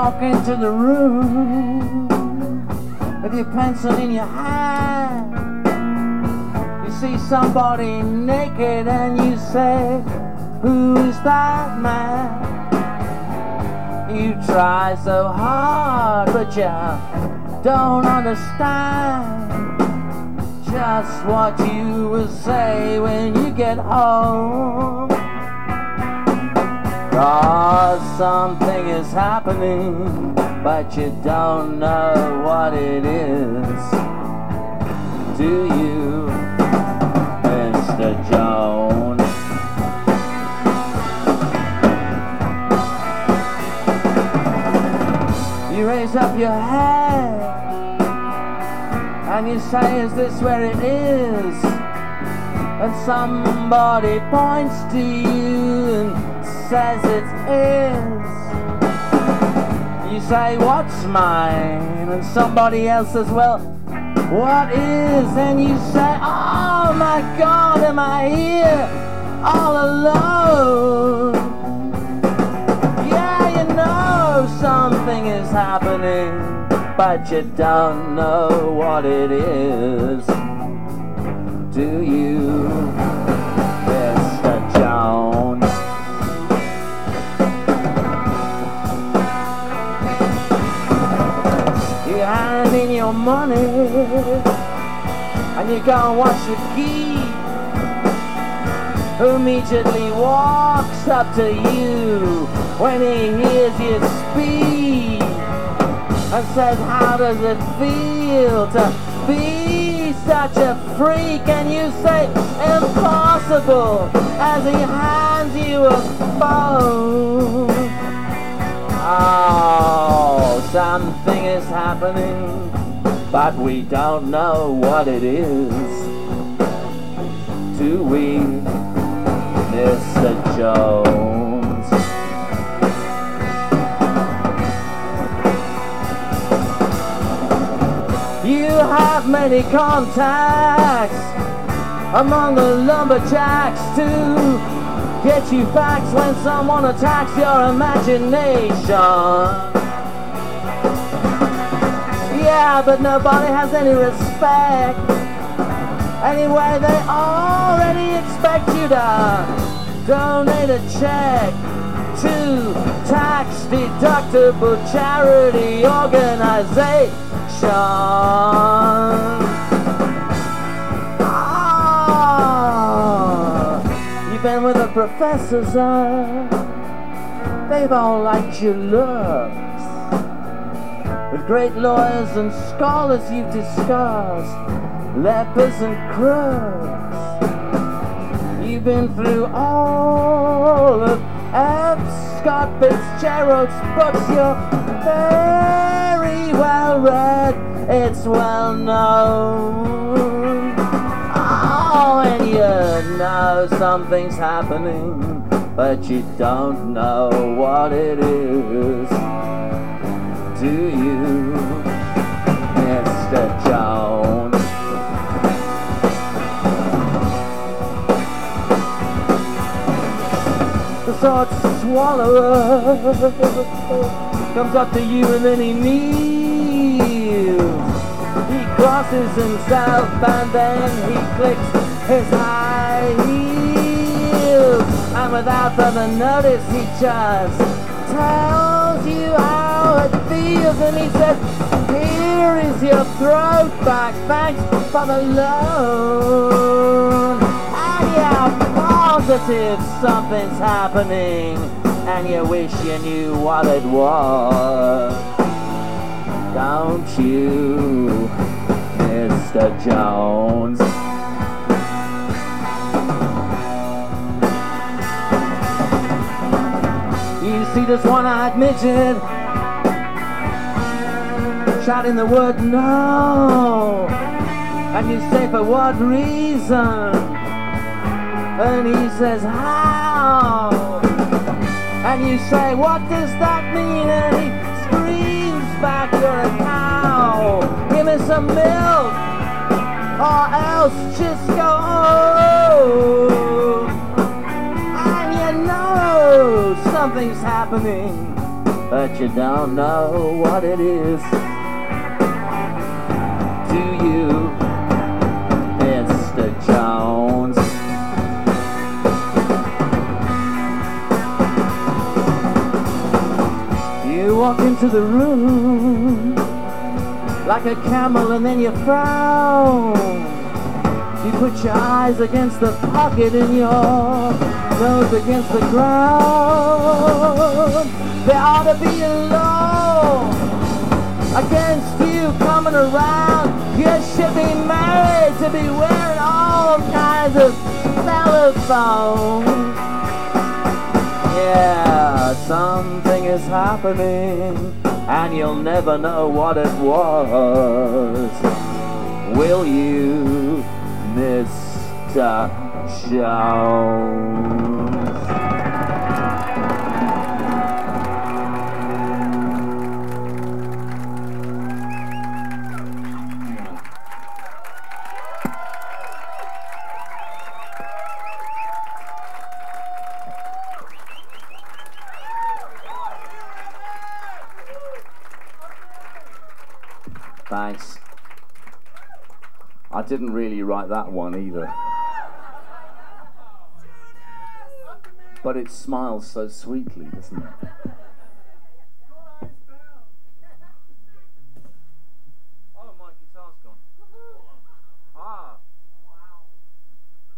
walk into the room with your pencil in your hand. You see somebody naked and you say, who is that man? You try so hard but you don't understand just what you will say when you get home. 'Cause something is happening, but you don't know what it is. Do you, Mr. Jones? You raise up your head and you say, is this where it is? And somebody points to you and says it is. You say, what's mine? And somebody else says, well, what is? And you say, oh my God, am I here all alone? Yeah, you know something is happening, but you don't know what it is. Do you, Mr. Jones? You hand in your money and you go and wash your key, who immediately walks up to you when he hears you speak and says, how does it feel to be such a freak? And you say, impossible, as he hands you a phone. Oh, something is happening, but we don't know what it is. Do we, Mr. Jones? You have many contacts among the lumberjacks to get you facts when someone attacks your imagination. Yeah, but nobody has any respect. Anyway, they already expect you to donate a check to tax-deductible charity organization. You've been with the professors, they've all liked your looks. The great lawyers and scholars you've discussed, lepers and crooks. You've been through all of F. Scott Fitzgerald's books. You're very well read, it's well known. Oh, and you know something's happening, but you don't know what it is. Do you, Mr. Jones? The sword swallower comes up to you and then he kneels. He crosses himself and then he clicks his high heels. And without further notice he just tells you how it feels. And he says, here is your throat back, thanks for the loan. And you're positive something's happening, and you wish you knew what it was. Don't you, Mr. Jones? You see this one-eyed midget shouting the word no, and you say, for what reason? And he says, how? And you say, what does that mean? And he screams back, you're a cow, give me some milk, or else just go home. And you know something's happening, but you don't know what it is. Do you, Mr. Jones? You walk into the room like a camel and then you frown. You put your eyes against the pocket and your nose against the ground. There ought to be a law against you coming around. You should be married to be wearing all kinds of telephones. Yeah, something is happening and you'll never know what it was. Will you, Mr. Jones? Thanks. I didn't really write that one either. But it smiles so sweetly, doesn't it?